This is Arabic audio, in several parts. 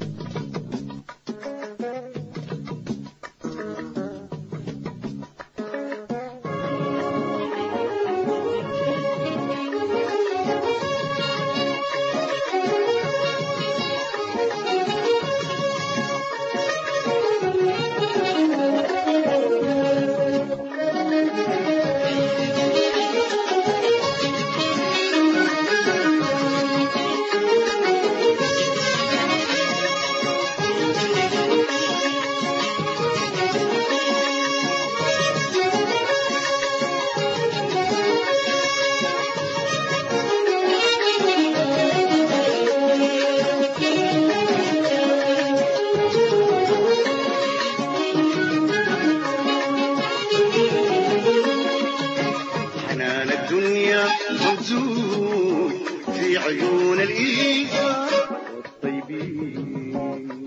ممزوج في عيون الإيثار والطيبين.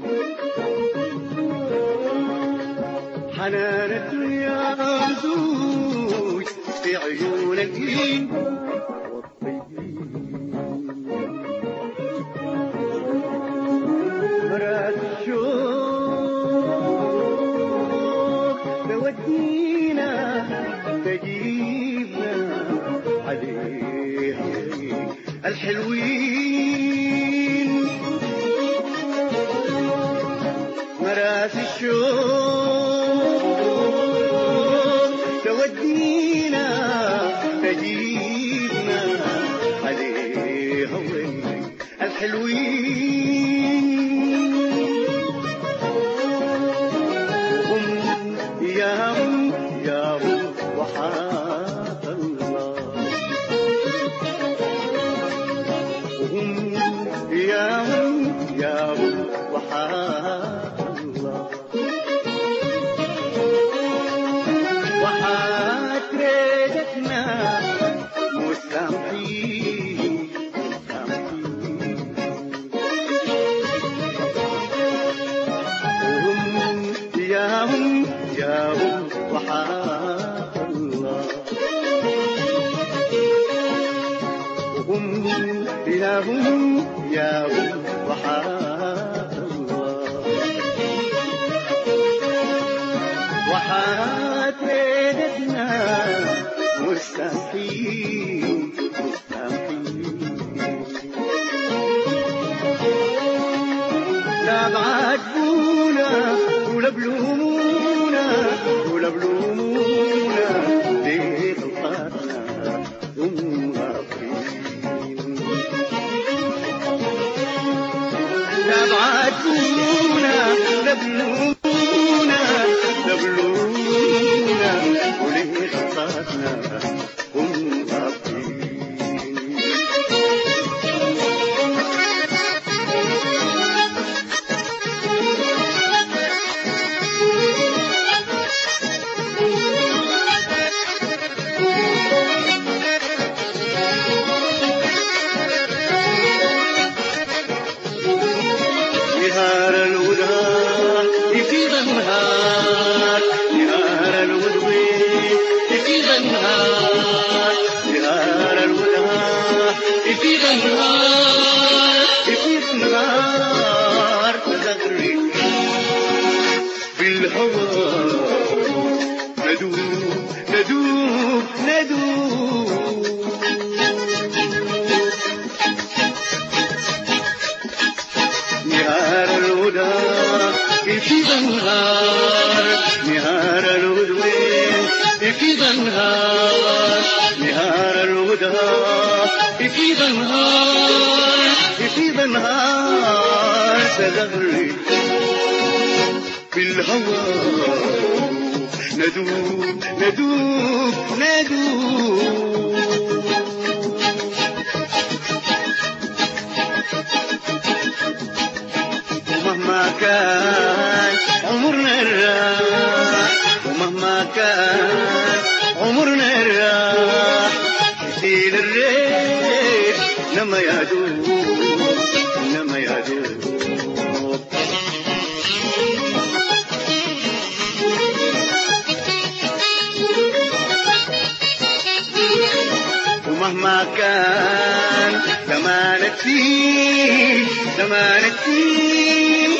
حنان الدنيا ممزوج في عيون الإيثار والطيبين. مرات الشوق تودينا تجيبنا عليها الحلوين. مرات الشوق تودينا تجيبنا عليها الحلوين. وهم يا وحات الله. وهم يا وحات الله. وحات ريدتنا مستمحين وهم يا وحات الله. وهم يا وحات الله. وحات ريدتنا مستحيل لا بعاتبونا ولا بلومونا ولا بلومونا ليه غلطاتنا ومغفرين. لا بعاتبونا ولا بلومونا ولا بلومونا وليه غلطاتنا ومغفرين. نهار الهدى يفيض النهار. نهار الهدى يفيض النهار. نهار الهدى يفيض النهار. يفيض النهار تغري بالهوى. ندوب ندوب ندوب. نهار الهدى يفيض النهار. نهار الهدى يفيض النهار. نهار الهدى يفيض النهار. يفيض النهار تغري بالهوى. ندوب ندوب ندوب. ومهما كان عمرنا الراح. ومهما كان عمرنا الراح يسيل الريح لما يدوب لما يدوب. ومهما كان زمانك فيه زمانك فيه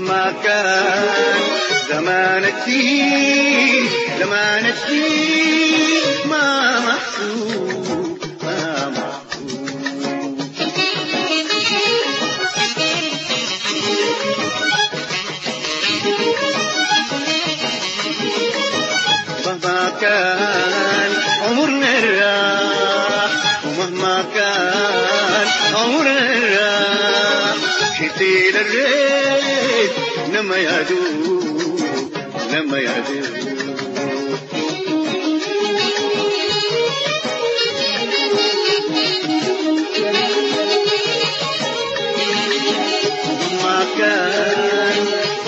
ومهما كان زمان الدين ما محسوب ما محسوب. مهما كان عمرنا الراح ومهما كان عمرنا الراح شتيل الريت لما يدوب لما يدوب. مهما كان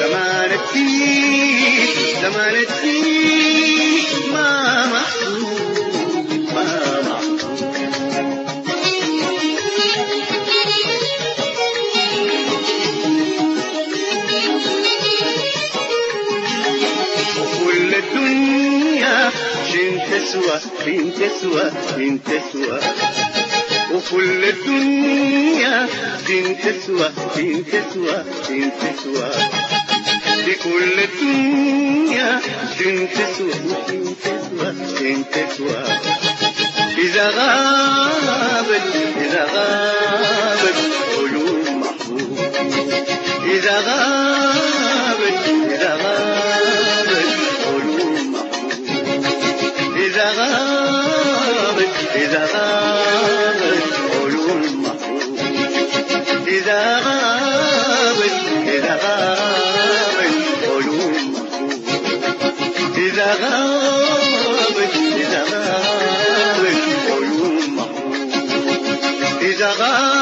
زمان الدين ما محسوب ما محسوب. وكل الدنيا شين تسوى وكل الدنيا شين تسوى لكل الدنيا شين تسوى إذا غابت قلوب محبوب. إذا غابت قلوب محبوب. إذا غابت قلوب محبوب. إذا غابت قلوب محبوب. إذا غابت قلوب محبوب. إذا غابت